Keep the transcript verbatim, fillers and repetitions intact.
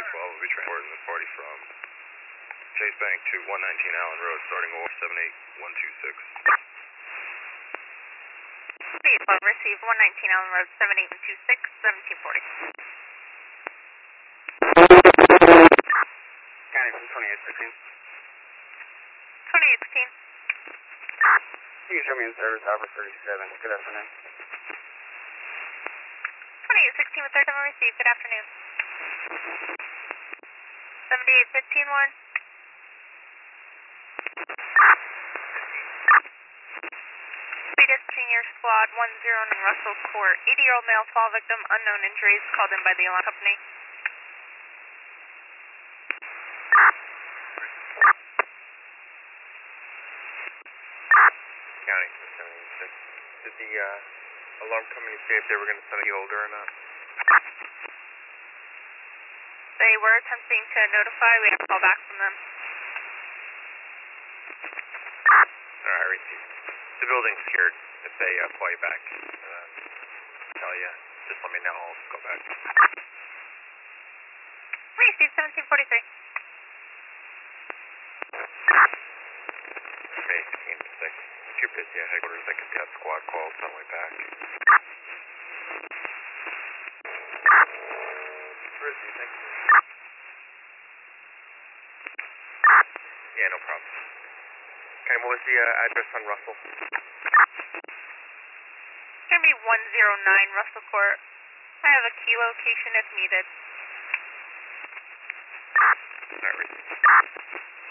twelve will be transporting the party from Chase Bank to one nineteen Allen Road, starting over seven eight one two six. Speed twelve, receive one nineteen Allen Road, seven eight one two six, seventeen forty. County from twenty-eight sixteen. twenty-eight sixteen. You can show me in service, Albert thirty-seven. Good afternoon. twenty-eight sixteen with third number received, good afternoon. seventy-eight fifteen one. Speedus Senior Squad one zero nine Russell Court. eighty-year-old male fall victim, unknown injuries, called in by the alarm company. County from seventy-six. Did the uh, alarm company say if they were going to send a holder or not? They were attempting to notify, we had a call back from them. Alright, received. The building's secured. If they uh, call you back, uh, tell you, just let me know, I'll go back. Received seventeen forty-three. May eighteen to six. If you're busy at headquarters, I can get squad calls on my way back. Rizzy, thank you. Yeah, no problem. Okay, what was the uh, address on Russell? It's going to be one zero nine Russell Court. I have a key location if needed. Alright, Rizzy.